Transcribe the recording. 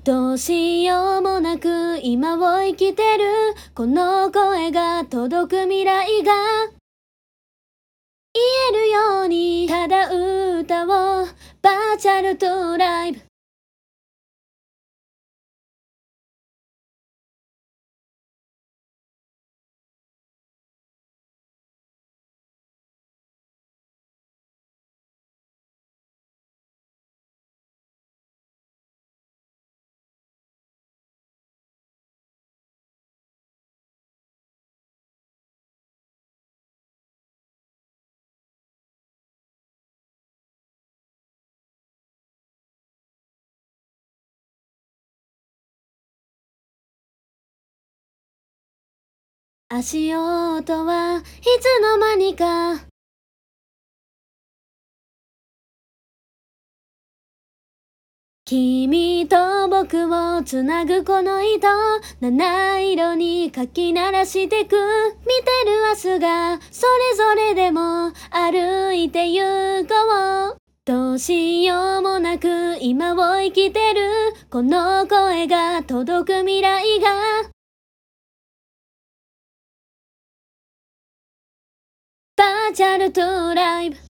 どうしようもなく今を生きてる。この声が届く未来が言えるように、ただ歌をバーチャルとライブ。足音はいつの間にか君と僕をつなぐこの糸、七色にかき鳴らしてく。見てる明日がそれぞれでも歩いて行こう。どうしようもなく今を生きてる。この声が届く未来がバーチャルとライブ。